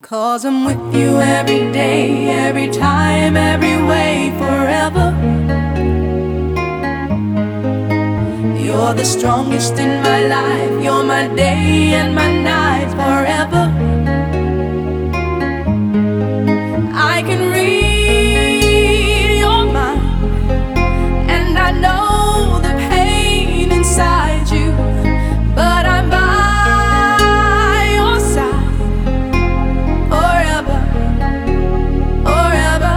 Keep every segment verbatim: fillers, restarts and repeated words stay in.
'Cause I'm with you every day, every time, every way, forever. You're the strongest in my life. You're my day and my night, forever. I can read your mind, and I know the pain inside you, but I'm by your side forever, forever.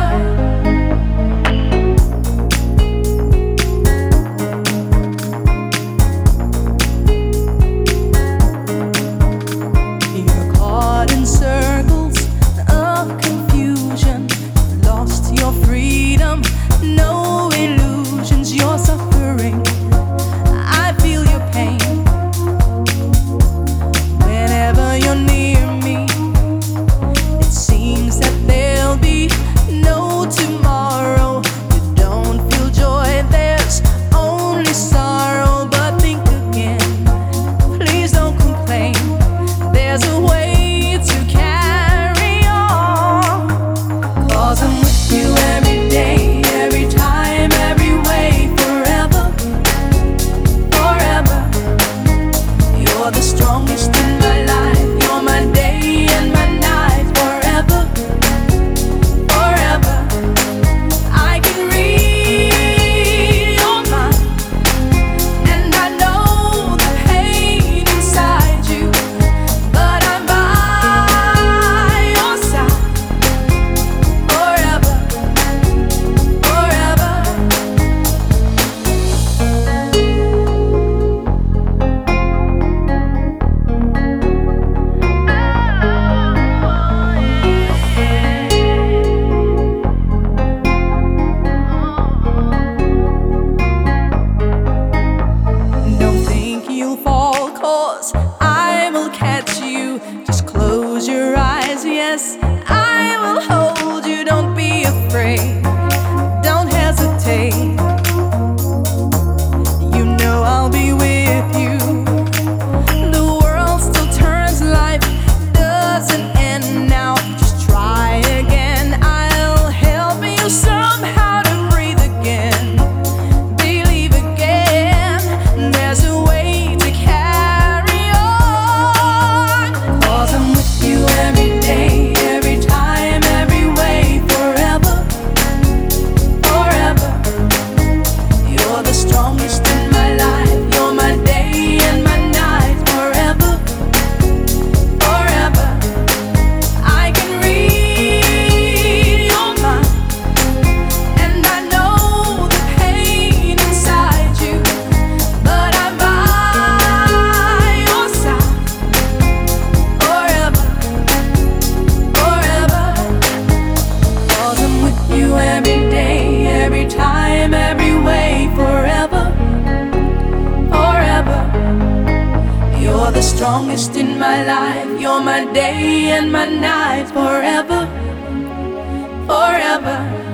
You're caught in circles of confusion, lost your freedom, no illusions, you're suffering. I feel your pain whenever you're near me. It seems that there'll be no tomorrow. You don't feel joy, there's only sorrow. But think again, please don't complain. There's a way to carry on. 'Cause I'm with you every day, every time, every way, forever, forever. You're the strongest in my life. You're my day and my night, forever, forever. I can read your mind, and I know the pain inside you, but I'm by your side forever, forever. Don't think you'll fall, 'cause I will catch you. Just close your eyes, yes, I will hold you. Don't be afraid, don't hesitate. You know I'll be with you. The world still turns, life doesn't end now. Just try again, I'll help you somehow to breathe again. Believe again, there's a way to carry on. 'Cause I'm with you every day, every time, every way, forever, forever. You're the strongest in my life. You're my day and my night, forever, forever. I can read your mind, and I know the pain inside you, but I'm by your side forever, forever. 'Cause I'm with you every day, every time, every way, forever, forever. You're the strongest in my life. You're my day and my night, forever, forever.